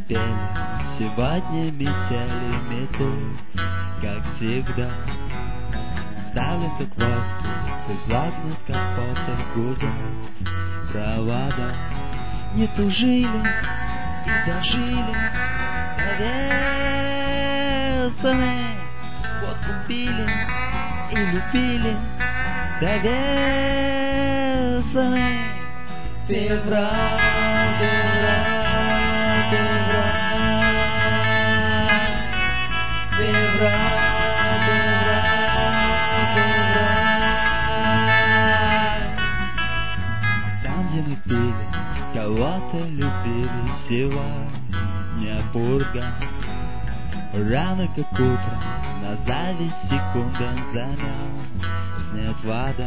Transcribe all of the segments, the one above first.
пели, сегодня метели метут, как всегда. Ставлен как воздух, изогнут как посох, гудят провода. Не тужили и дожили довесами, вот купили и любили довесами. Февраль, февраль, февраль, февраль, февраль. Там, где мы пили, кого-то любили, сегодня пурга. Рано как утро, на зависть секундам замерзнет вода.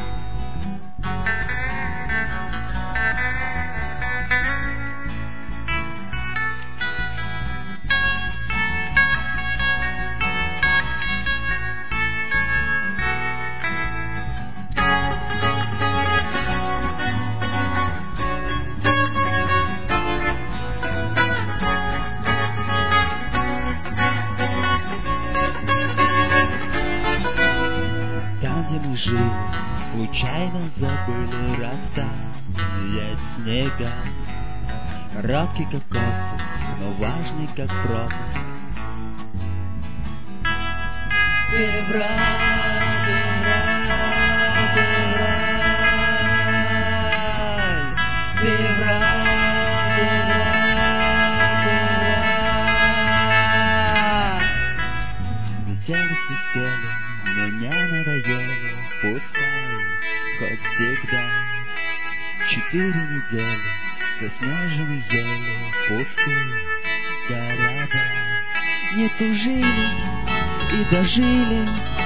Мы жили, случайно забыли растаять снега. Короткий как отпуск, но важный как пропуск. Февраль, февраль, февраль, февраль, февраль. Метели, свистели, мне надоело, пускай, хоть всегда. 4 недели заснеженной ели пустые города. Не тужили и дожили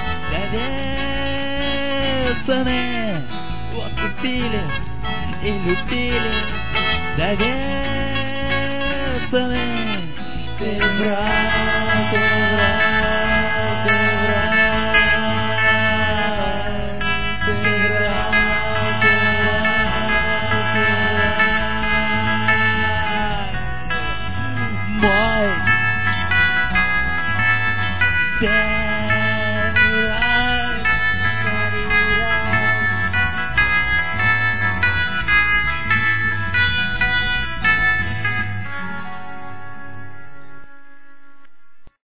довесами, вот купили и любили довесами. Февраль.